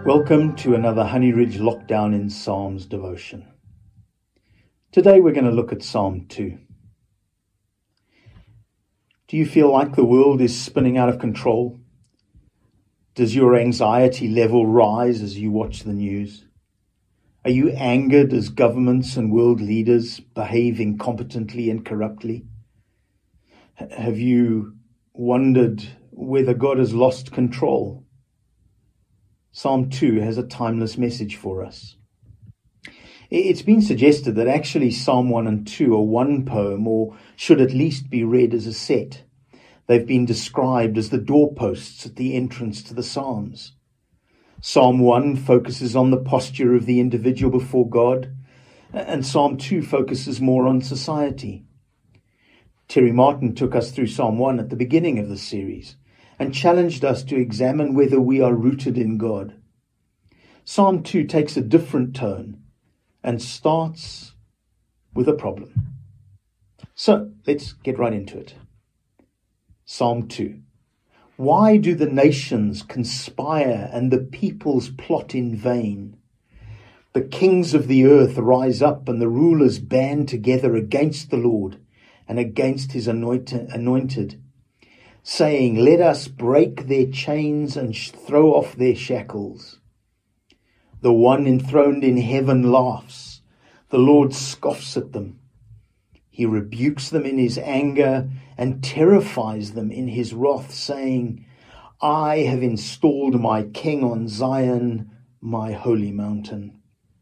Welcome to another Honey Ridge Lockdown in Psalms devotion. Today we're going to look at Psalm 2. Do you feel like the world is spinning out of control? Does your anxiety level rise as you watch the news? Are you angered as governments and world leaders behave incompetently and corruptly? Have you wondered whether God has lost control? Psalm 2 has a timeless message for us. It's been suggested that actually Psalm 1 and 2 are one poem, or should at least be read as a set. They've been described as the doorposts at the entrance to the Psalms. Psalm 1 focuses on the posture of the individual before God, and Psalm 2 focuses more on society. Terry Martin took us through Psalm 1 at the beginning of the series and challenged us to examine whether we are rooted in God. Psalm 2 takes a different tone and starts with a problem. So let's get right into it. Psalm 2. Why do the nations conspire and the peoples plot in vain? The kings of the earth rise up and the rulers band together against the Lord and against his anointed, saying, "Let us break their chains and throw off their shackles." The one enthroned in heaven laughs. The Lord scoffs at them. He rebukes them in his anger and terrifies them in his wrath, saying, "I have installed my king on Zion, my holy mountain.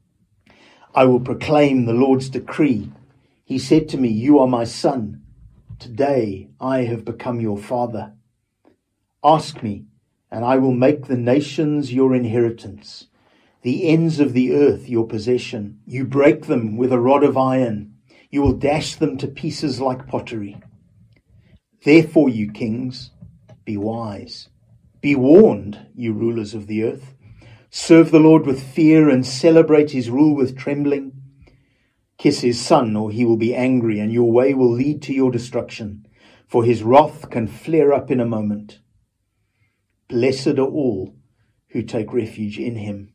I will proclaim the Lord's decree. He said to me, 'You are my son. Today I have become your father. Ask me, and I will make the nations your inheritance, the ends of the earth your possession. You break them with a rod of iron. You will dash them to pieces like pottery. Therefore, you kings, be wise. Be warned, you rulers of the earth. Serve the Lord with fear and celebrate his rule with trembling. Kiss his son, or he will be angry, and your way will lead to your destruction, for his wrath can flare up in a moment. Blessed are all who take refuge in him."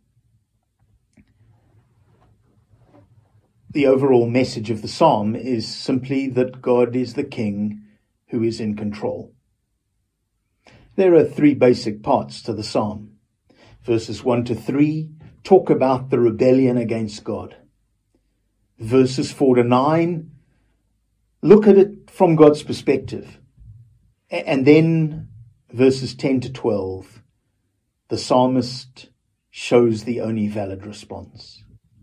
The overall message of the psalm is simply that God is the king who is in control. There are three basic parts to the psalm. Verses 1 to 3 talk about the rebellion against God. Verses 4 to 9 look at it from God's perspective. And then verses 10 to 12, the psalmist shows the only valid response.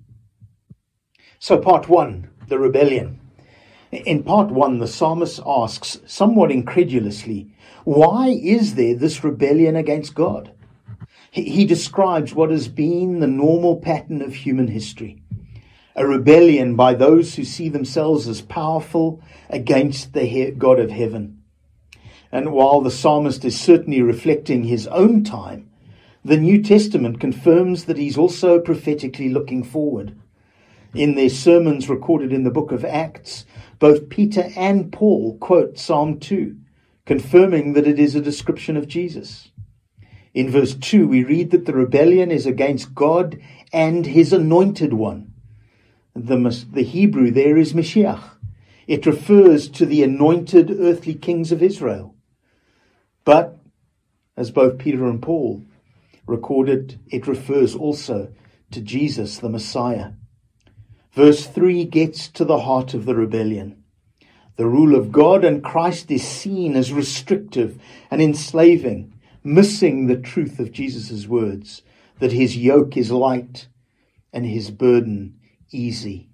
So part 1, the rebellion. In part 1, the psalmist asks, somewhat incredulously, why is there this rebellion against God? He describes what has been the normal pattern of human history. A rebellion by those who see themselves as powerful against the God of heaven. And while the psalmist is certainly reflecting his own time, the New Testament confirms that he's also prophetically looking forward. In their sermons recorded in the book of Acts, both Peter and Paul quote Psalm 2, confirming that it is a description of Jesus. In verse 2, we read that the rebellion is against God and his anointed one. The Hebrew there is Mashiach. It refers to the anointed earthly kings of Israel. But, as both Peter and Paul recorded, it refers also to Jesus, the Messiah. Verse 3 gets to the heart of the rebellion. The rule of God and Christ is seen as restrictive and enslaving, missing the truth of Jesus' words, that his yoke is light and his burden easy.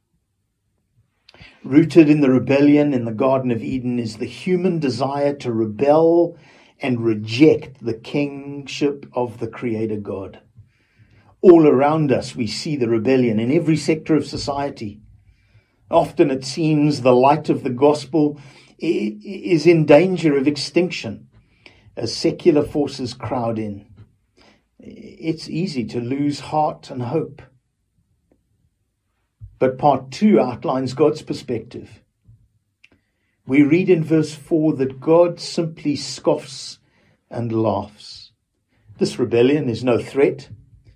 Rooted in the rebellion in the Garden of Eden is the human desire to rebel and reject the kingship of the Creator God. All around us we see the rebellion in every sector of society. Often it seems the light of the gospel is in danger of extinction as secular forces crowd in. It's easy to lose heart and hope. But part 2 outlines God's perspective. We read in verse 4 that God simply scoffs and laughs. This rebellion is no threat.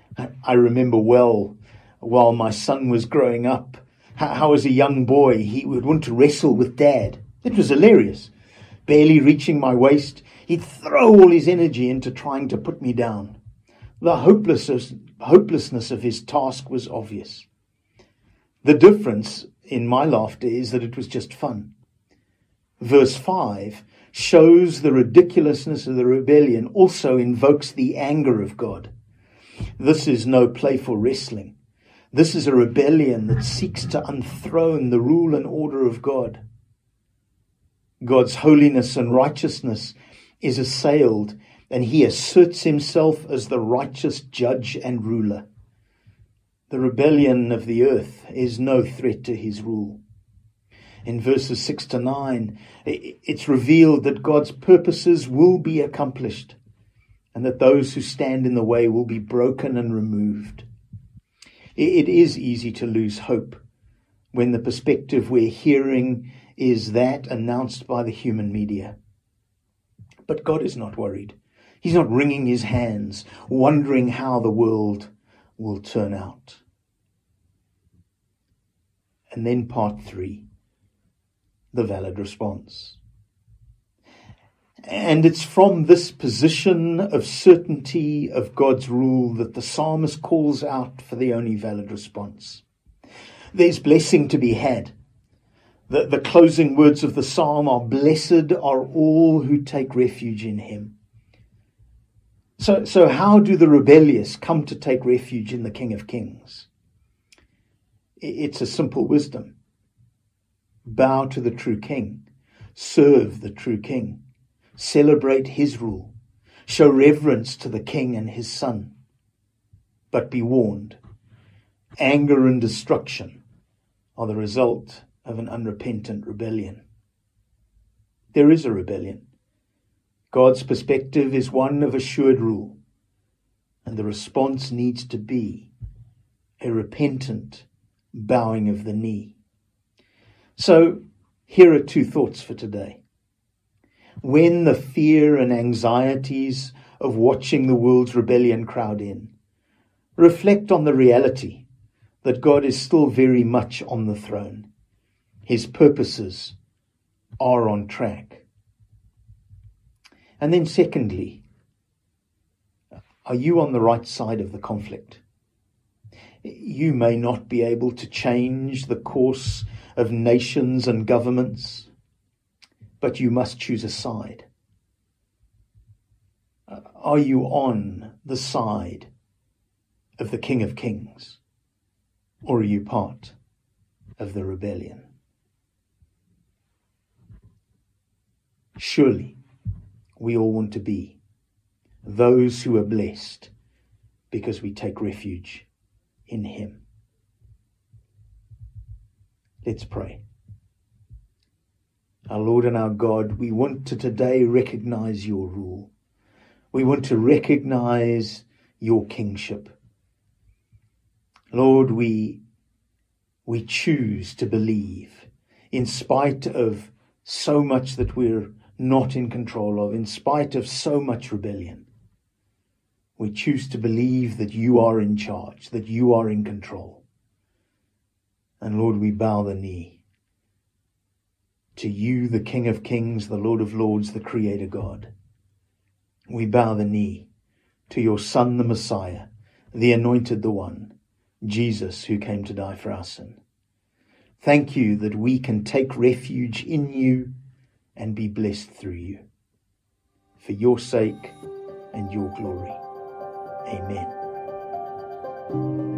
I remember well, while my son was growing up, how as a young boy he would want to wrestle with Dad. It was hilarious. Barely reaching my waist, he'd throw all his energy into trying to put me down. The hopelessness of his task was obvious. The difference in my laughter is that it was just fun. Verse 5 shows the ridiculousness of the rebellion, also invokes the anger of God. This is no playful wrestling. This is a rebellion that seeks to unthrone the rule and order of God. God's holiness and righteousness is assailed, and he asserts himself as the righteous judge and ruler. The rebellion of the earth is no threat to his rule. In verses 6 to 9, it's revealed that God's purposes will be accomplished, and that those who stand in the way will be broken and removed. It is easy to lose hope when the perspective we're hearing is that announced by the human media. But God is not worried. He's not wringing his hands, wondering how the world will turn out. And then part 3, the valid response. And it's from this position of certainty of God's rule that the psalmist calls out for the only valid response. There's blessing to be had. The closing words of the psalm are, "Blessed are all who take refuge in him." So how do the rebellious come to take refuge in the King of Kings? It's a simple wisdom. Bow to the true King. Serve the true King. Celebrate his rule. Show reverence to the King and his Son. But be warned, anger and destruction are the result of an unrepentant rebellion. There is a rebellion. God's perspective is one of assured rule, and the response needs to be a repentant bowing of the knee. So here are 2 thoughts for today. When the fear and anxieties of watching the world's rebellion crowd in, reflect on the reality that God is still very much on the throne. His purposes are on track. And then secondly, are you on the right side of the conflict? You may not be able to change the course of nations and governments, but you must choose a side. Are you on the side of the King of Kings, or are you part of the rebellion? Surely we all want to be those who are blessed because we take refuge in him. Let's pray. Our Lord and our God, we want to today recognize your rule. We want to recognize your kingship. Lord, we choose to believe in spite of so much that we're not in control of, in spite of so much rebellion. We choose to believe that you are in charge, that you are in control. And Lord, we bow the knee to you, the King of Kings, the Lord of Lords, the Creator God. We bow the knee to your Son, the Messiah, the Anointed One, Jesus, who came to die for our sin. Thank you that we can take refuge in you and be blessed through you. For your sake and your glory. Amen.